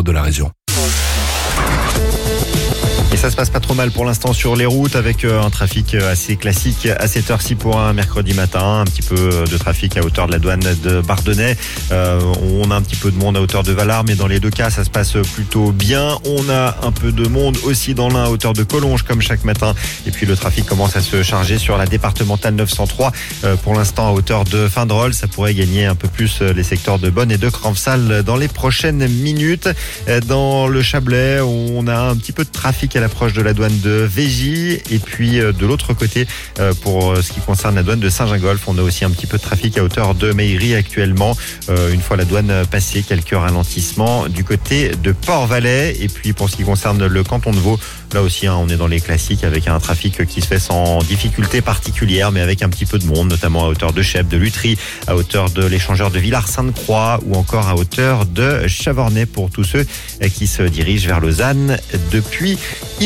de la région. Et ça se passe pas trop mal pour l'instant sur les routes avec un trafic assez classique à cette heure-ci pour un mercredi matin. Un petit peu de trafic à hauteur de la douane de Bardonnay. On a un petit peu de monde à hauteur de Valar, mais dans les deux cas, ça se passe plutôt bien. On a un peu de monde aussi dans l'Ain à hauteur de Collonges comme chaque matin. Et puis le trafic commence à se charger sur la départementale 903 pour l'instant à hauteur de Findrol. Ça pourrait gagner un peu plus les secteurs de Bonne et de Cranfsal dans les prochaines minutes. Dans le Chablais, on a un petit peu de trafic à l'approche de la douane de Végy. Et puis de l'autre côté, pour ce qui concerne la douane de Saint-Gingolph, on a aussi un petit peu de trafic à hauteur de Meillerie actuellement. Une fois la douane passée, quelques ralentissements du côté de Port-Valais. Et puis pour ce qui concerne le canton de Vaud, là aussi on est dans les classiques avec un trafic qui se fait sans difficulté particulière, mais avec un petit peu de monde, notamment à hauteur de Chèvre, de Lutry, à hauteur de l'échangeur de Villars-Sainte-Croix ou encore à hauteur de Chavornay pour tous ceux qui se dirigent vers Lausanne depuis